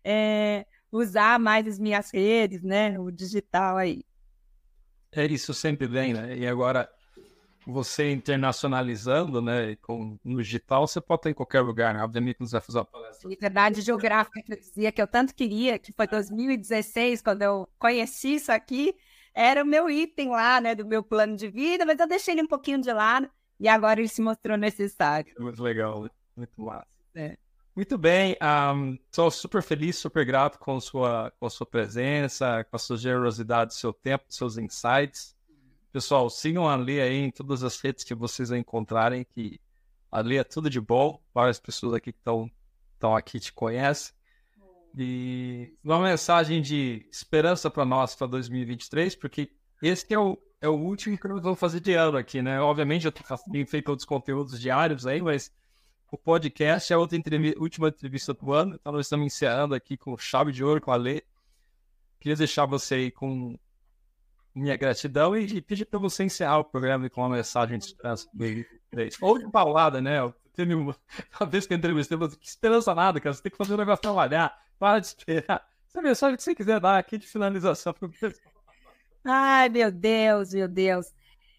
usar mais as minhas redes, né? O digital aí. Isso sempre vem, né? E agora, você internacionalizando, né? No digital, você pode estar em qualquer lugar, né? Obviamente, não vai fazer uma palestra. Liberdade geográfica, que eu dizia que eu tanto queria, que foi 2016, quando eu conheci isso aqui, era o meu item lá, né? Do meu plano de vida, mas eu deixei ele um pouquinho de lado. e agora ele se mostrou necessário. Muito legal, muito massa. É. Muito bem, sou super feliz, super grato com sua presença, com a sua generosidade, seu tempo, seus insights. Pessoal, sigam a Lê aí em todas as redes que vocês encontrarem, que a Lê é tudo de bom. Várias pessoas aqui que estão aqui te conhecem. E uma mensagem de esperança para nós para 2023, porque esse que é o último que nós vamos fazer de ano aqui, né? Obviamente eu tenho feito outros conteúdos diários aí, mas o podcast é a última entrevista do ano, então nós estamos encerrando aqui com chave de ouro com a Lê. Queria deixar você aí com minha gratidão e pedir para você encerrar o programa com uma mensagem de esperança. Ou de paulada, né? Teve uma vez que eu entrevistei, eu falei, que esperança nada, cara, você tem que fazer o negócio trabalhar, para de esperar. Essa mensagem que você quiser dar aqui de finalização para o pessoal. Ai, meu Deus, meu Deus.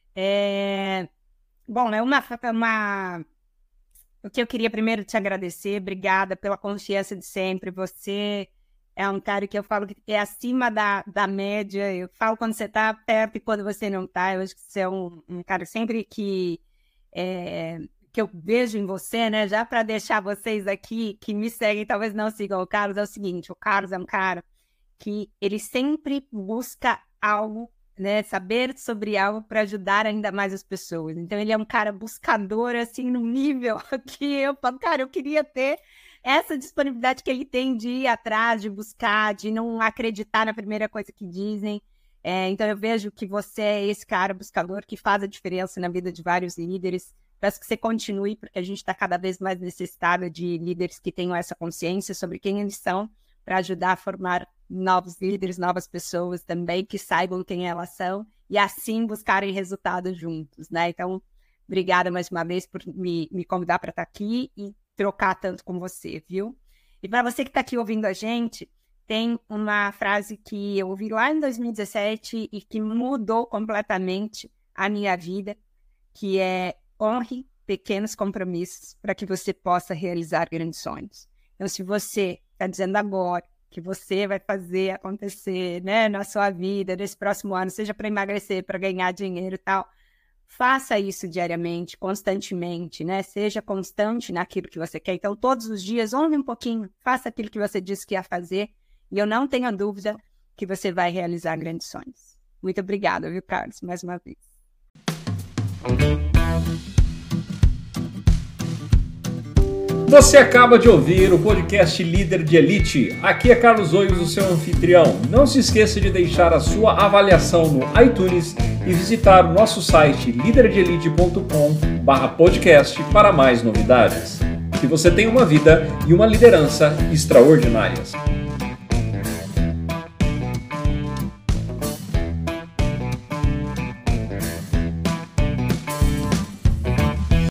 Bom, o que eu queria primeiro te agradecer, obrigada pela confiança de sempre. Você é um cara que eu falo que é acima da média. Eu falo quando você está perto e quando você não está. Eu acho que você é um cara sempre que eu vejo em você, né? Já para deixar vocês aqui que me seguem, talvez não sigam o Carlos, é o seguinte: o Carlos é um cara que ele sempre busca algo, né, saber sobre algo para ajudar ainda mais as pessoas. Então ele é um cara buscador, assim, no nível que eu falo, cara, eu queria ter essa disponibilidade que ele tem de ir atrás, de buscar, de não acreditar na primeira coisa que dizem. Então eu vejo que você é esse cara buscador que faz a diferença na vida de vários líderes. Peço que você continue, porque a gente está cada vez mais necessitado de líderes que tenham essa consciência sobre quem eles são, para ajudar a formar novos líderes, novas pessoas também, que saibam quem elas são e assim buscarem resultados juntos, né? Então, obrigada mais uma vez por me convidar para estar aqui e trocar tanto com você, viu? E para você que está aqui ouvindo a gente, tem uma frase que eu ouvi lá em 2017 e que mudou completamente a minha vida, que é: honre pequenos compromissos para que você possa realizar grandes sonhos. Então, se você está dizendo agora que você vai fazer acontecer, né, na sua vida, nesse próximo ano, seja para emagrecer, para ganhar dinheiro e tal, faça isso diariamente, constantemente, né? Seja constante naquilo que você quer. Então, todos os dias, honre um pouquinho, faça aquilo que você disse que ia fazer, e eu não tenho dúvida que você vai realizar grandes sonhos. Muito obrigada, viu, Carlos, mais uma vez. Você acaba de ouvir o podcast Líder de Elite. Aqui é Carlos Oios, o seu anfitrião. Não se esqueça de deixar a sua avaliação no iTunes e visitar o nosso site liderdeelite.com/podcast para mais novidades. Que você tenha uma vida e uma liderança extraordinárias.